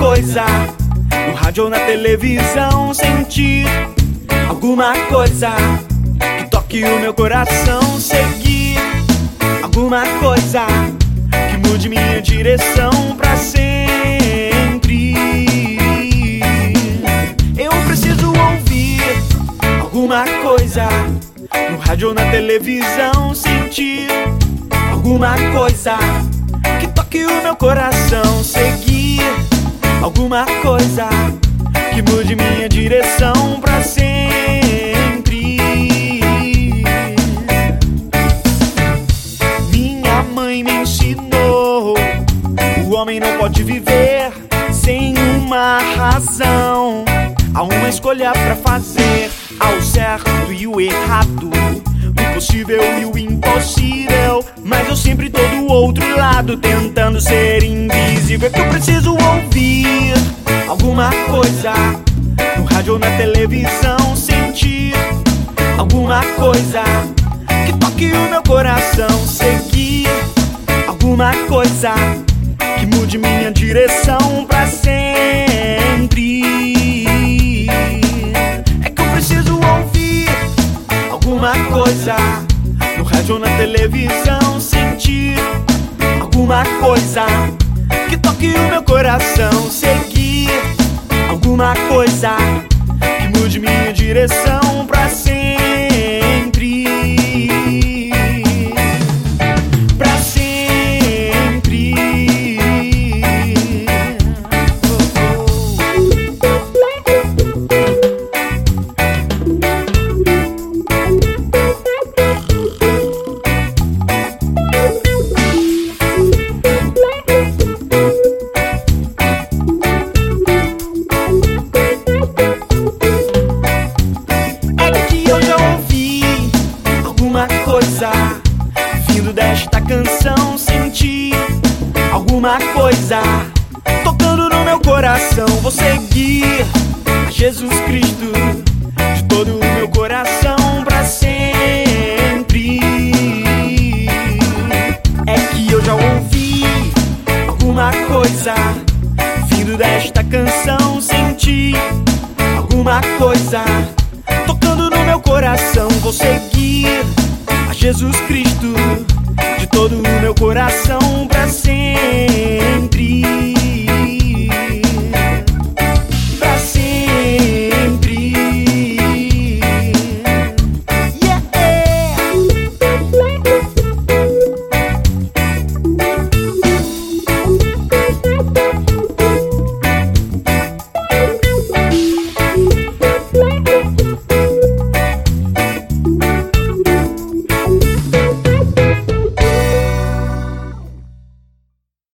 coisa, no rádio ou na televisão, sentir alguma coisa que toque o meu coração, seguir alguma coisa que mude minha direção pra sempre. Eu preciso ouvir alguma coisa, no rádio ou na televisão, sentir alguma coisa que toque o meu coração, seguir alguma coisa que mude minha direção pra sempre. Minha mãe me ensinou: o homem não pode viver sem uma razão. Há uma escolha pra fazer, ao certo e o errado, o possível e o impossível. Mas eu sempre tô do outro lado, tentando ser invisível. É que eu preciso ouvir alguma coisa, no rádio ou na televisão, sentir alguma coisa que toque o meu coração, seguir alguma coisa que mude minha direção pra sempre. É que eu preciso ouvir alguma coisa, no rádio ou na televisão, sentir alguma coisa que toque o meu coração, seguir alguma coisa que mude minha direção pra sempre. Pra sempre. Vindo desta canção, senti alguma coisa tocando no meu coração. Vou seguir a Jesus Cristo de todo o meu coração pra sempre. É que eu já ouvi alguma coisa, vindo desta canção, senti alguma coisa tocando no meu coração. Vou seguir a Jesus Cristo de todo o meu coração pra sempre.